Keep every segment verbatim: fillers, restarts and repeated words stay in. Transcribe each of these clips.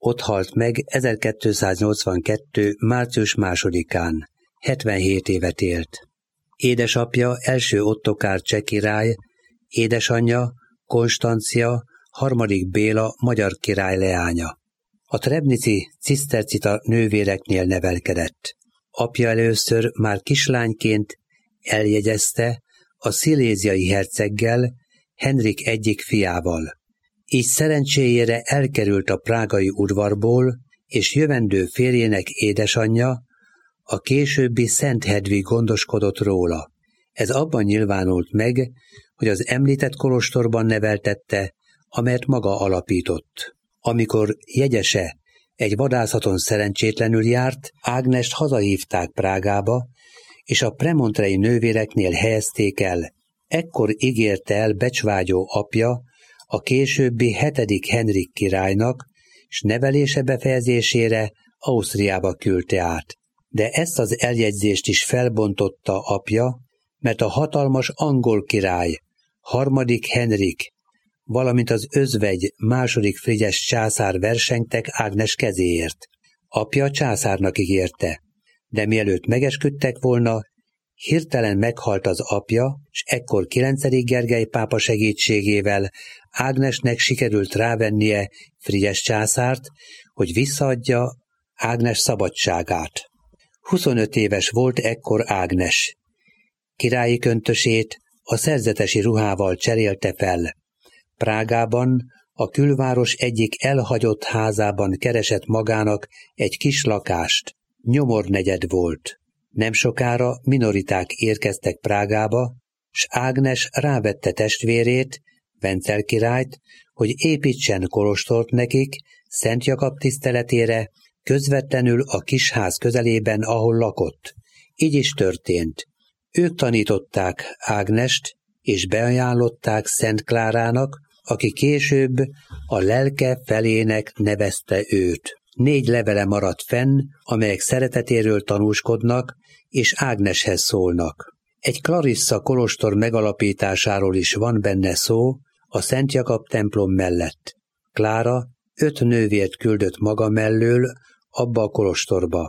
Ott halt meg ezerkétszáznyolcvankettő. március másodikán, hetvenhét évet élt. Édesapja első Ottokár cseh király, édesanyja Konstancia, harmadik Béla magyar király leánya. A trebnici cisztercita nővéreknél nevelkedett. Apja először már kislányként eljegyezte a sziléziai herceggel, Henrik egyik fiával. Így szerencséjére elkerült a prágai udvarból, és jövendő férjének édesanyja, a későbbi Szent Hedvig gondoskodott róla. Ez abban nyilvánult meg, hogy az említett kolostorban neveltette, amelyet maga alapított. Amikor jegyese egy vadászaton szerencsétlenül járt, Ágnest hazahívták Prágába, és a premontrei nővéreknél helyezték el. Ekkor ígérte el becsvágyó apja a későbbi hetedik Henrik királynak, s nevelése befejezésére Ausztriába küldte át. De ezt az eljegyzést is felbontotta apja, mert a hatalmas angol király, harmadik Henrik, valamint az özvegy második Frigyes császár versengtek Ágnes kezéért. Apja császárnak ígérte, de mielőtt megesküdtek volna, hirtelen meghalt az apja, s ekkor kilencedik Gergely pápa segítségével Ágnesnek sikerült rávennie Frigyes császárt, hogy visszaadja Ágnes szabadságát. huszonöt éves volt ekkor Ágnes. Királyi köntösét a szerzetesi ruhával cserélte fel. Prágában, a külváros egyik elhagyott házában keresett magának egy kis lakást. Nyomornegyed volt. Nem sokára minoriták érkeztek Prágába, s Ágnes rávette testvérét, Vencel királyt, hogy építsen kolostort nekik, Szent Jakab tiszteletére, közvetlenül a kisház közelében, ahol lakott. Így is történt. Ők tanították Ágnest, és beajánlották Szent Klárának, aki később a lelke felének nevezte őt. Négy levele maradt fenn, amelyek szeretetéről tanúskodnak, és Ágneshez szólnak. Egy Clarissa kolostor megalapításáról is van benne szó, a Szent Jakab templom mellett. Klára öt nővért küldött maga mellől abba a kolostorba.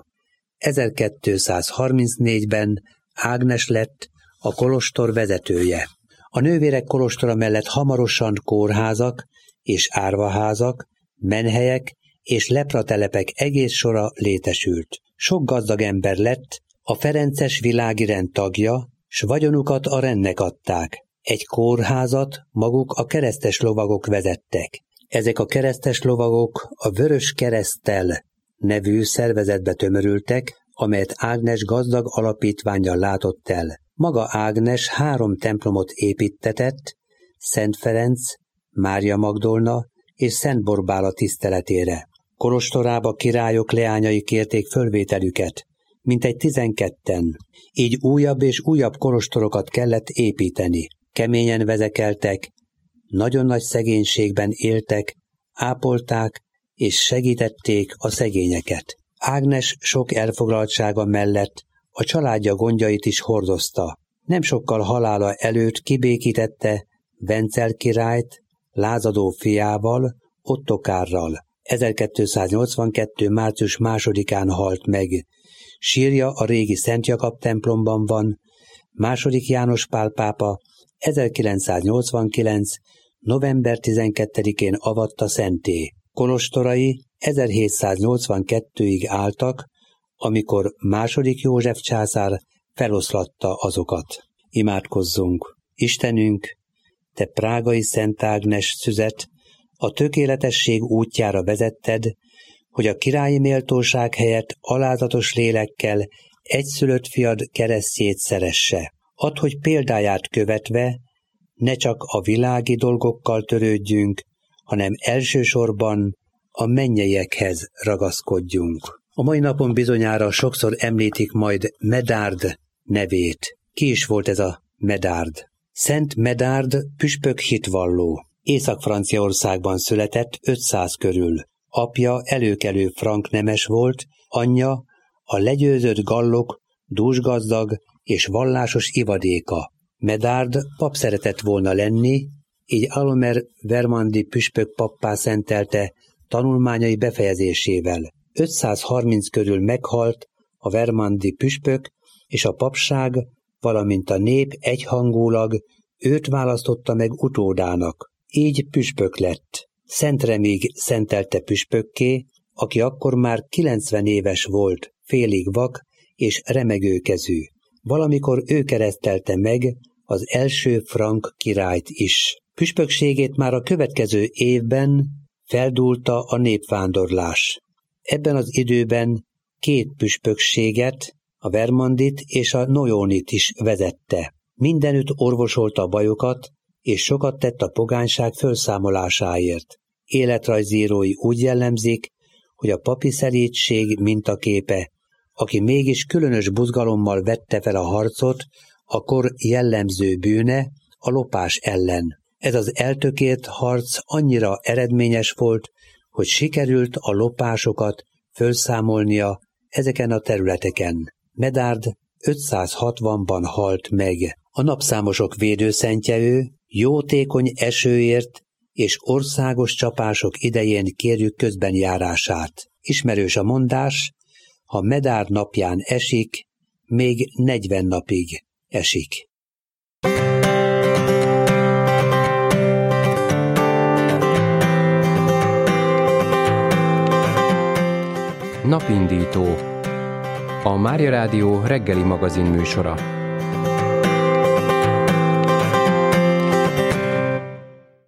ezerkétszázharmincnégyben Ágnes lett a kolostor vezetője. A nővérek kolostora mellett hamarosan kórházak és árvaházak, menhelyek és lepratelepek egész sora létesült. Sok gazdag ember lett, a ferences világi rend tagja, s vagyonukat a rendnek adták. Egy kórházat maguk a keresztes lovagok vezettek. Ezek a keresztes lovagok a Vörös Kereszttel nevű szervezetbe tömörültek, amelyet Ágnes gazdag alapítvánnyal látott el. Maga Ágnes három templomot építtetett, Szent Ferenc, Mária Magdolna és Szent Borbála tiszteletére. Kolostorába királyok leányai kérték fölvételüket, mintegy tizenketten. Így újabb és újabb kolostorokat kellett építeni. Keményen vezekeltek, nagyon nagy szegénységben éltek, ápolták és segítették a szegényeket. Ágnes sok elfoglaltsága mellett a családja gondjait is hordozta. Nem sokkal halála előtt kibékítette Vencel királyt lázadó fiával, Ottokárral. ezerkétszáznyolcvankettő. március másodikán halt meg. Sírja a régi Szent Jakab templomban van. Második János Pál pápa ezerkilencszáznyolcvankilenc. november tizenkettedikén avatta szentté. Kolostorai ezerhétszáznyolcvankettőig álltak, amikor második József császár feloszlatta azokat. Imádkozzunk! Istenünk, te prágai Szent Ágnes szüzet a tökéletesség útjára vezetted, hogy a királyi méltóság helyett alázatos lélekkel egyszülött fiad keresztjét szeresse. Add, hogy példáját követve ne csak a világi dolgokkal törődjünk, hanem elsősorban a mennyeiekhez ragaszkodjunk. A mai napon bizonyára sokszor említik majd Medárd nevét. Ki is volt ez a Medárd? Szent Medárd püspök hitvalló. Észak-Franciaországban született ötszáz körül. Apja előkelő frank nemes volt, anyja a legyőzött gallok dúsgazdag és vallásos ivadéka. Medárd pap szeretett volna lenni, így Alomer Vermandi püspök pappá szentelte tanulmányai befejezésével. ötszázharminc körül meghalt a vermandi püspök, és a papság, valamint a nép egyhangulag őt választotta meg utódának. Így püspök lett. Szentremig szentelte püspökké, aki akkor már kilencven éves volt, félig vak és remegőkezű. Valamikor ő keresztelte meg az első frank királyt is. Püspökségét már a következő évben feldúlta a népvándorlás. Ebben az időben két püspökséget, a vermandit és a nojónit is vezette. Mindenütt orvosolta a bajokat, és sokat tett a pogányság felszámolásáért. Életrajzírói úgy jellemzik, hogy a papi szerítség mintaképe, aki mégis különös buzgalommal vette fel a harcot, a kor jellemző bűne, a lopás ellen. Ez az eltökélt harc annyira eredményes volt, hogy sikerült a lopásokat felszámolnia ezeken a területeken. Medárd ötszázhatvanban halt meg. A napszámosok védőszentje ő, jótékony esőért és országos csapások idején kérjük közbenjárását. Ismerős a mondás, ha Medárd napján esik, még negyven napig esik. Napindító. A Mária Rádió reggeli magazin műsora.